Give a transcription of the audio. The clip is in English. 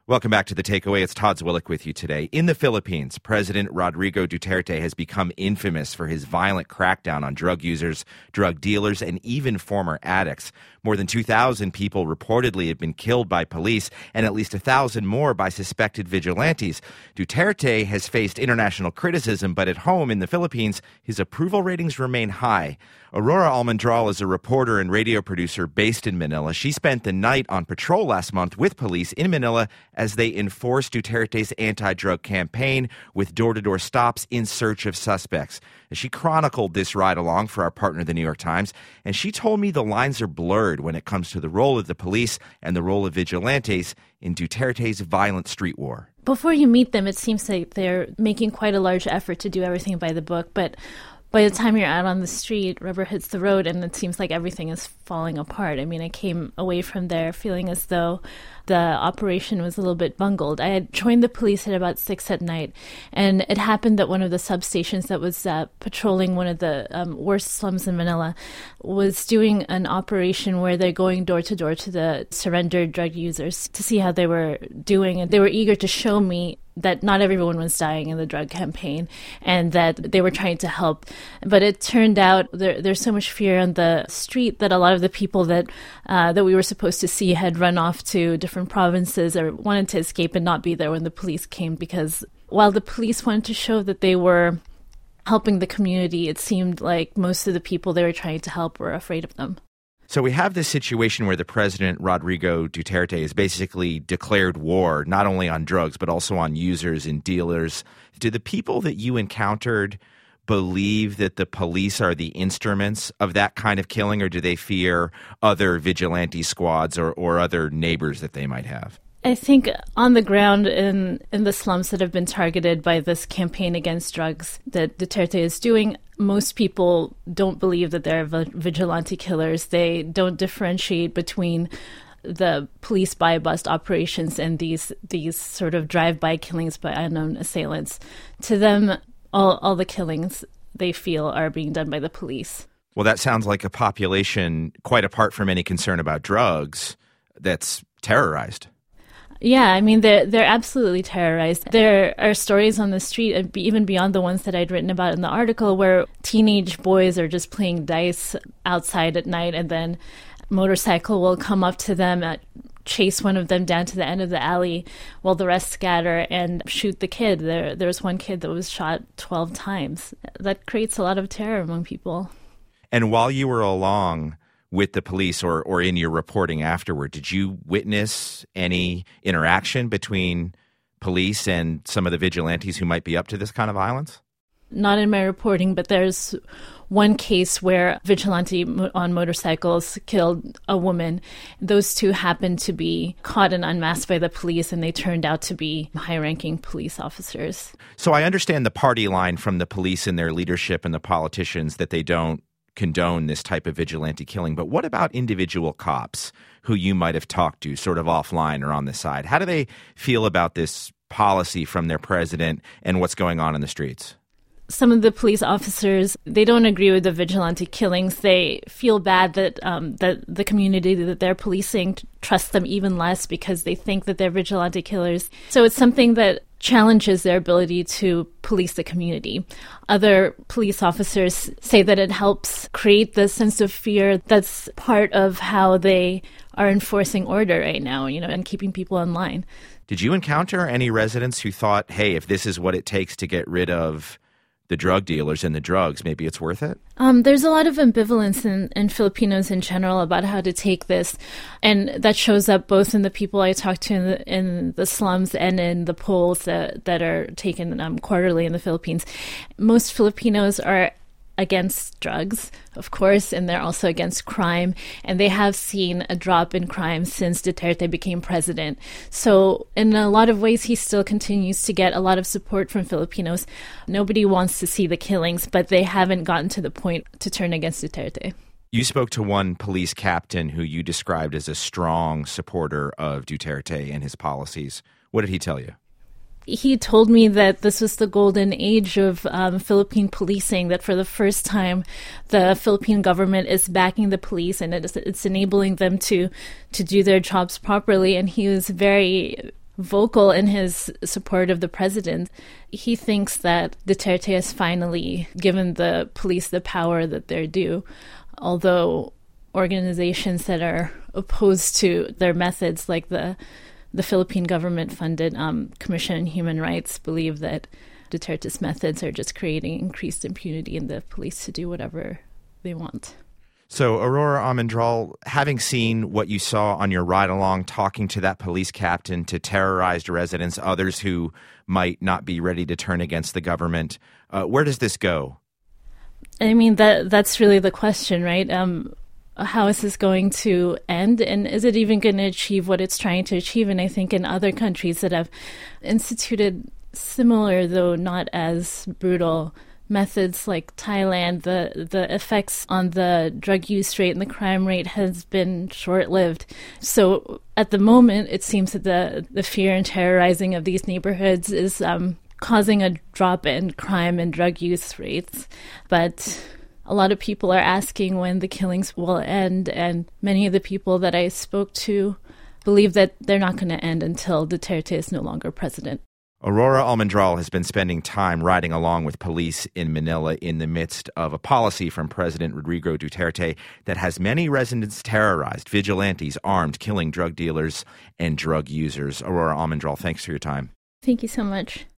Welcome back to The Takeaway. It's Todd Zwillich with you today. In the Philippines, President Rodrigo Duterte has become infamous for his violent crackdown on drug users, drug dealers, and even former addicts. More than 2,000 people reportedly have been killed by police and at least 1,000 more by suspected vigilantes. Duterte has faced international criticism, but at home in the Philippines, his approval ratings remain high. Aurora Almendral is a reporter and radio producer based in Manila. She spent the night on patrol last month with police in Manila as they enforced Duterte's anti-drug campaign with door-to-door stops in search of suspects. She chronicled this ride along for our partner, The New York Times, and she told me the lines are blurred when it comes to the role of the police and the role of vigilantes in Duterte's violent street war. Before you meet them, it seems like they're making quite a large effort to do everything by the book, but by the time you're out on the street, rubber hits the road, and it seems like everything is falling apart. I mean, I came away from there feeling as though the operation was a little bit bungled. I had joined the police at about 6 at night, and it happened that one of the substations that was patrolling one of the worst slums in Manila was doing an operation where they're going door to door to the surrendered drug users to see how they were doing, and they were eager to show me that not everyone was dying in the drug campaign and that they were trying to help. But it turned out there's so much fear on the street that a lot of the people that we were supposed to see had run off to different provinces or wanted to escape and not be there when the police came, because while the police wanted to show that they were helping the community, it seemed like most of the people they were trying to help were afraid of them. So we have this situation where the president, Rodrigo Duterte, has basically declared war, not only on drugs, but also on users and dealers. Do the people that you encountered believe that the police are the instruments of that kind of killing, or do they fear other vigilante squads or other neighbors that they might have? I think on the ground in the slums that have been targeted by this campaign against drugs that Duterte is doing, most people don't believe that they're vigilante killers. They don't differentiate between the police buy-bust operations and these sort of drive-by killings by unknown assailants. To them, all the killings they feel are being done by the police. Well, that sounds like a population, quite apart from any concern about drugs, that's terrorized. Yeah, I mean, they're absolutely terrorized. There are stories on the street, even beyond the ones that I'd written about in the article, where teenage boys are just playing dice outside at night, and then a motorcycle will come up to them, chase one of them down to the end of the alley while the rest scatter and shoot the kid. There was one kid that was shot 12 times. That creates a lot of terror among people. And while you were along with the police or in your reporting afterward, did you witness any interaction between police and some of the vigilantes who might be up to this kind of violence? Not in my reporting, but there's one case where vigilante on motorcycles killed a woman. Those two happened to be caught and unmasked by the police, and they turned out to be high-ranking police officers. So I understand the party line from the police and their leadership and the politicians that they don't condone this type of vigilante killing, but what about individual cops who you might have talked to sort of offline or on the side? How do they feel about this policy from their president and what's going on in the streets? Some of the police officers, they don't agree with the vigilante killings. They feel bad that that the community that they're policing trusts them even less because they think that they're vigilante killers. So it's something that challenges their ability to police the community. Other police officers say that it helps create the sense of fear that's part of how they are enforcing order right now, and keeping people in line. Did you encounter any residents who thought, hey, if this is what it takes to get rid of the drug dealers and the drugs, maybe it's worth it? There's a lot of ambivalence in Filipinos in general about how to take this, and that shows up both in the people I talk to in the slums and in the polls that are taken quarterly in the Philippines. Most Filipinos are against drugs, of course, and they're also against crime, and they have seen a drop in crime since Duterte became president. So in a lot of ways, he still continues to get a lot of support from Filipinos. Nobody wants to see the killings, but they haven't gotten to the point to turn against Duterte. You spoke to one police captain who you described as a strong supporter of Duterte and his policies. What did he tell you? He told me that this was the golden age of Philippine policing, that for the first time the Philippine government is backing the police and it's enabling them to do their jobs properly. And he was very vocal in his support of the president. He thinks that Duterte has finally given the police the power that they're due, although organizations that are opposed to their methods, like the Philippine government-funded Commission on Human Rights, believe that Duterte's methods are just creating increased impunity in the police to do whatever they want. So, Aurora Almendral, having seen what you saw on your ride-along, talking to that police captain, to terrorized residents, others who might not be ready to turn against the government, where does this go? I mean, that's really the question, right? How is this going to end? And is it even going to achieve what it's trying to achieve? And I think in other countries that have instituted similar, though not as brutal, methods like Thailand, the effects on the drug use rate and the crime rate has been short-lived. So at the moment, it seems that the fear and terrorizing of these neighborhoods is causing a drop in crime and drug use rates. But a lot of people are asking when the killings will end, and many of the people that I spoke to believe that they're not going to end until Duterte is no longer president. Aurora Almendral has been spending time riding along with police in Manila in the midst of a policy from President Rodrigo Duterte that has many residents terrorized, vigilantes armed, killing drug dealers and drug users. Aurora Almendral, thanks for your time. Thank you so much.